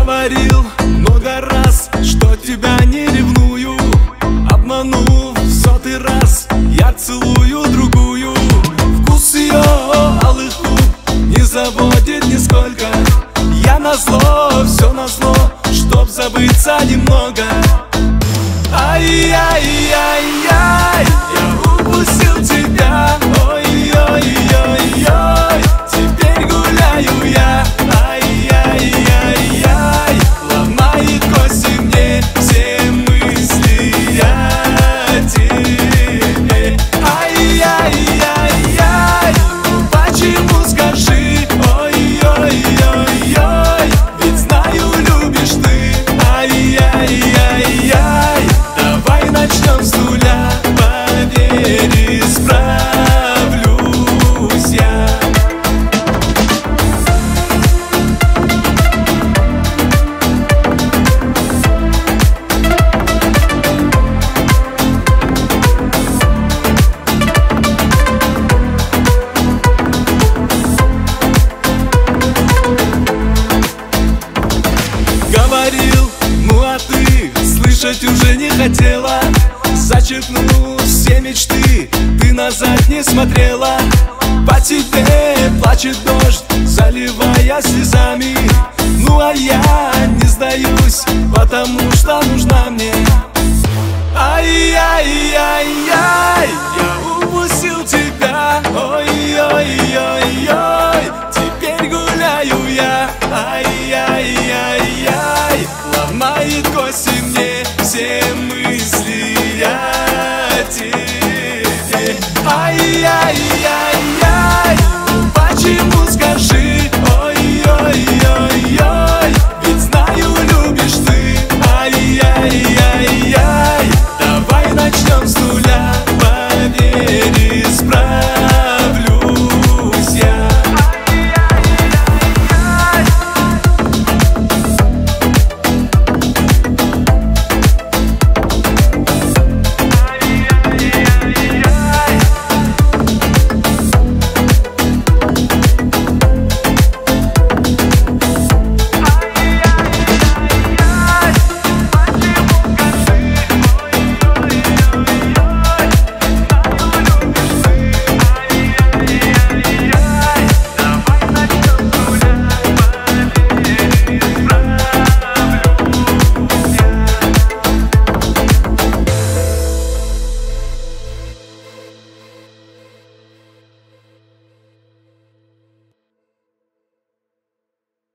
Говорил много раз, что тебя не ревную. Обманув в сотый раз, я целую другую. Вкус ее алых губ не заводит нисколько. Я назло, все назло, чтоб забыться немного. Ай-яй-яй-яй, я упустил тебя. Ой-ой-ой-ой, теперь гуляю я. Ай-яй-яй-яй, ломает кости мне все мысли о тебе. Ай-яй-яй-яй, почему, скажи? Ой-ой-ой-ой, ведь знаю, любишь ты. Ай-яй-яй-яй, давай начнем с нуля, поверь, справлюсь я. Говорил, ну а ты слышать уже не хотела. Зачеркнул все мечты, ты назад не смотрела. По тебе плачет дождь, заливая слезами. Ну а я не сдаюсь, потому что нужна мне. Ай-яй-яй-яй, я упустил тебя. Ой-ой-ой-ой.